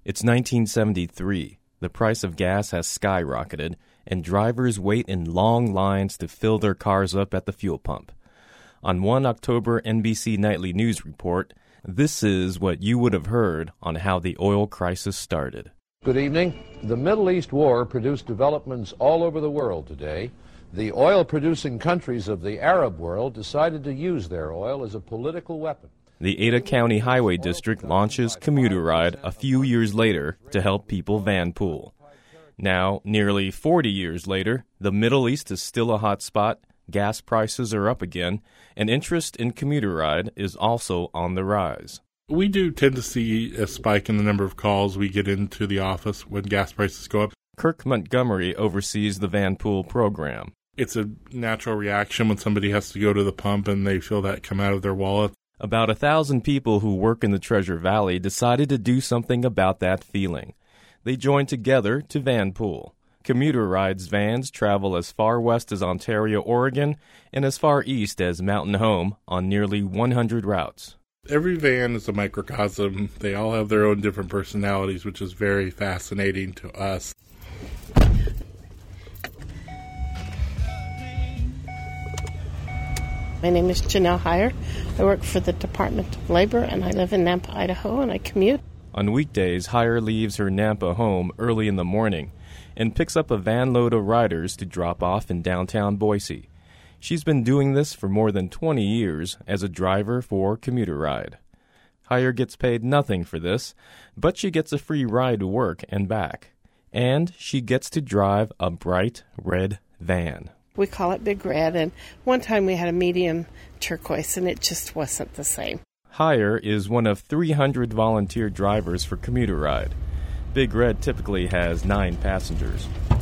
It's 1973. The price of gas has skyrocketed, and drivers wait in long lines to fill their cars up at the fuel pump. On one October NBC Nightly News report, this is what you would have heard on how the oil crisis started. Good evening. The Middle East war produced developments all over the world today. The oil-producing countries of the Arab world decided to use their oil as a political weapon. The Ada County Highway District launches Commuter Ride a few years later to help people vanpool. Now, nearly 40 years later, the Middle East is still a hot spot, gas prices are up again, and interest in Commuter Ride is also on the rise. We do tend to see a spike in the number of calls we get into the office when gas prices go up. Kirk Montgomery oversees the vanpool program. It's a natural reaction when somebody has to go to the pump and they feel that come out of their wallet. About 1,000 people who work in the Treasure Valley decided to do something about that feeling. They joined together to vanpool. Commuter Ride's vans travel as far west as Ontario, Oregon, and as far east as Mountain Home on nearly 100 routes. Every van is a microcosm. They all have their own different personalities, which is very fascinating to us. My name is Janelle Heyer. I work for the Department of Labor, and I live in Nampa, Idaho, and I commute. On weekdays, Heyer leaves her Nampa home early in the morning and picks up a van load of riders to drop off in downtown Boise. She's been doing this for more than 20 years as a driver for Commuter Ride. Heyer gets paid nothing for this, but she gets a free ride to work and back. And she gets to drive a bright red van. We call it Big Red, and one time we had a medium turquoise, and it just wasn't the same. Heyer is one of 300 volunteer drivers for Commuter Ride. Big Red typically has 9 passengers.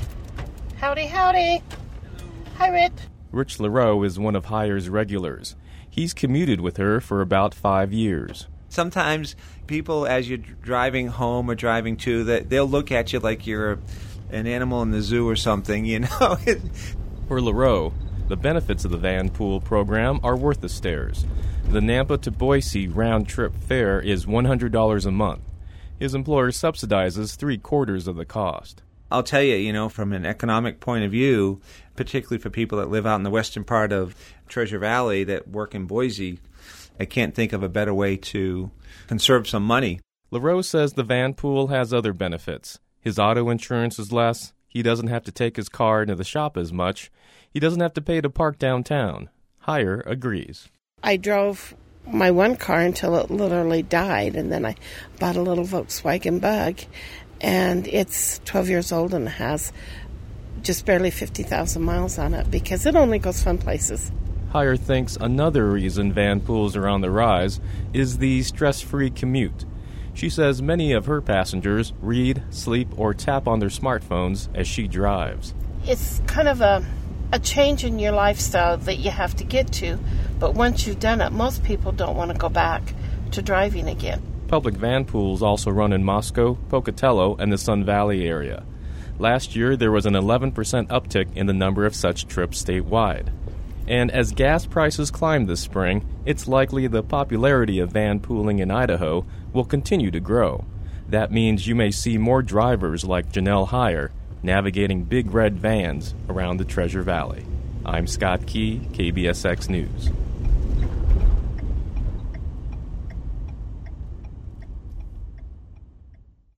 Howdy, howdy. Hi, Rich. Rich LaRoe is one of Heyer's regulars. He's commuted with her for about 5 years. Sometimes people, as you're driving home or driving to, they'll look at you like you're an animal in the zoo or something, you know. For LaRoe, the benefits of the vanpool program are worth the stares. The Nampa to Boise round-trip fare is $100 a month. His employer subsidizes 3/4 of the cost. I'll tell you, from an economic point of view, particularly for people that live out in the western part of Treasure Valley that work in Boise, I can't think of a better way to conserve some money. LaRoe says the vanpool has other benefits. His auto insurance is less. He doesn't have to take his car into the shop as much. He doesn't have to pay to park downtown. Heyer agrees. I drove my one car until it literally died, and then I bought a little Volkswagen Bug, and it's 12 years old and has just barely 50,000 miles on it because it only goes fun places. Heyer thinks another reason vanpools are on the rise is the stress-free commute. She says many of her passengers read, sleep, or tap on their smartphones as she drives. It's kind of a change in your lifestyle that you have to get to, but once you've done it, most people don't want to go back to driving again. Public vanpools also run in Moscow, Pocatello, and the Sun Valley area. Last year, there was an 11% uptick in the number of such trips statewide. And as gas prices climb this spring, it's likely the popularity of vanpooling in Idaho will continue to grow. That means you may see more drivers like Janelle Heyer navigating big red vans around the Treasure Valley. I'm Scott Key, KBSX News.